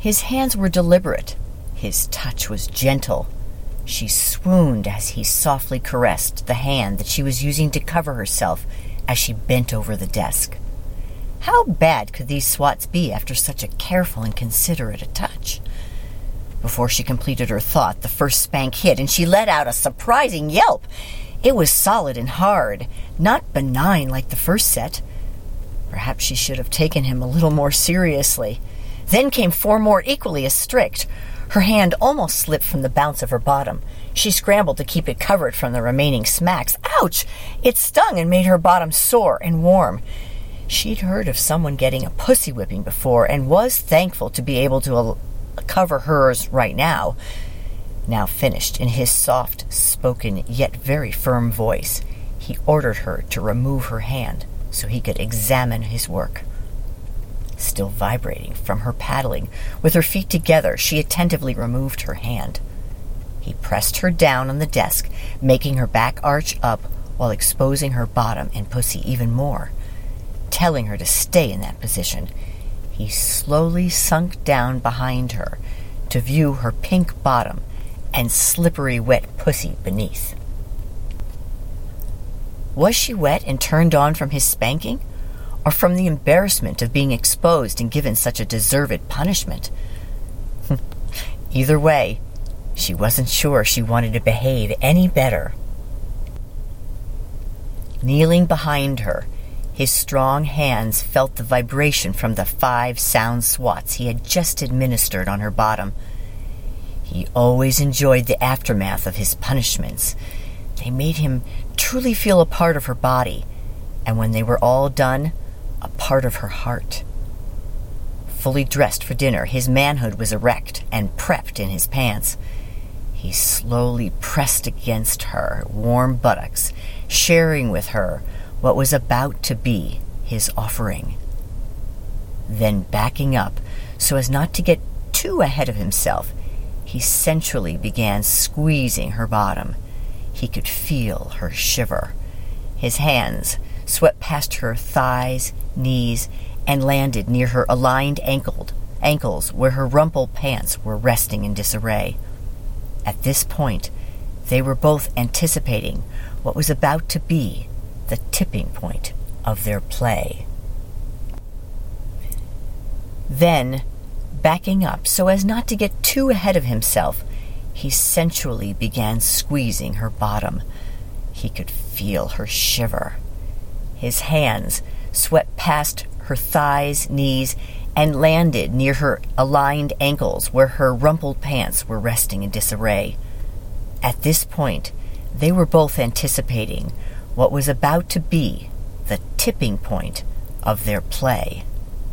His hands were deliberate. His touch was gentle. She swooned as he softly caressed the hand that she was using to cover herself as she bent over the desk. How bad could these swats be after such a careful and considerate a touch? Before she completed her thought, the first spank hit, and she let out a surprising yelp. It was solid and hard, not benign like the first set. Perhaps she should have taken him a little more seriously. Then came 4 more equally as strict. Her hand almost slipped from the bounce of her bottom. She scrambled to keep it covered from the remaining smacks. Ouch! It stung and made her bottom sore and warm. She'd heard of someone getting a pussy whipping before and was thankful to be able to cover hers right now. Now finished, in his soft-spoken yet very firm voice, he ordered her to remove her hand so he could examine his work. Still vibrating from her paddling, with her feet together, she attentively removed her hand. He pressed her down on the desk, making her back arch up while exposing her bottom and pussy even more. Telling her to stay in that position, he slowly sunk down behind her to view her pink bottom and slippery wet pussy beneath. Was she wet and turned on from his spanking, or from the embarrassment of being exposed and given such a deserved punishment? Either way, she wasn't sure she wanted to behave any better. Kneeling behind her, his strong hands felt the vibration from the 5 sound swats he had just administered on her bottom. He always enjoyed the aftermath of his punishments. They made him truly feel a part of her body, and when they were all done, a part of her heart. Fully dressed for dinner, his manhood was erect and prepped in his pants. He slowly pressed against her warm buttocks, sharing with her what was about to be his offering. Then backing up so as not to get too ahead of himself, he sensually began squeezing her bottom. He could feel her shiver. His hands swept past her thighs, knees, and landed near her aligned ankles where her rumpled pants were resting in disarray. At this point, they were both anticipating what was about to be the tipping point of their play. Then, backing up so as not to get too ahead of himself, he sensually began squeezing her bottom. He could feel her shiver. His hands swept past her thighs, knees, and landed near her aligned ankles where her rumpled pants were resting in disarray. At this point, they were both anticipating what was about to be the tipping point of their play.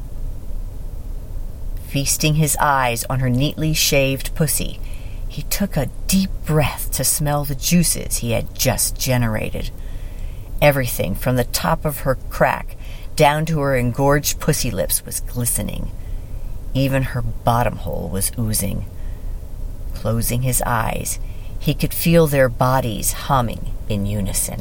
Feasting his eyes on her neatly shaved pussy, he took a deep breath to smell the juices he had just generated. Everything from the top of her crack down to her engorged pussy lips was glistening. Even her bottom hole was oozing. Closing his eyes, he could feel their bodies humming in unison.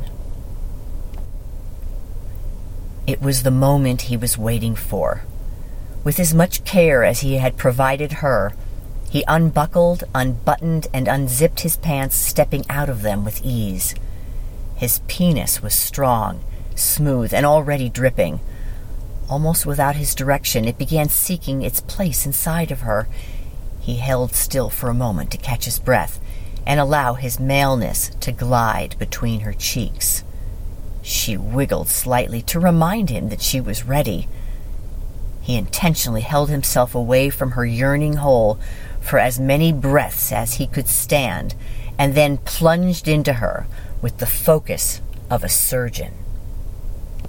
It was the moment he was waiting for. With as much care as he had provided her, he unbuckled, unbuttoned, and unzipped his pants, stepping out of them with ease. His penis was strong, smooth, and already dripping. Almost without his direction, it began seeking its place inside of her. He held still for a moment to catch his breath and allow his maleness to glide between her cheeks. She wiggled slightly to remind him that she was ready. He intentionally held himself away from her yearning hole for as many breaths as he could stand, and then plunged into her with the focus of a surgeon.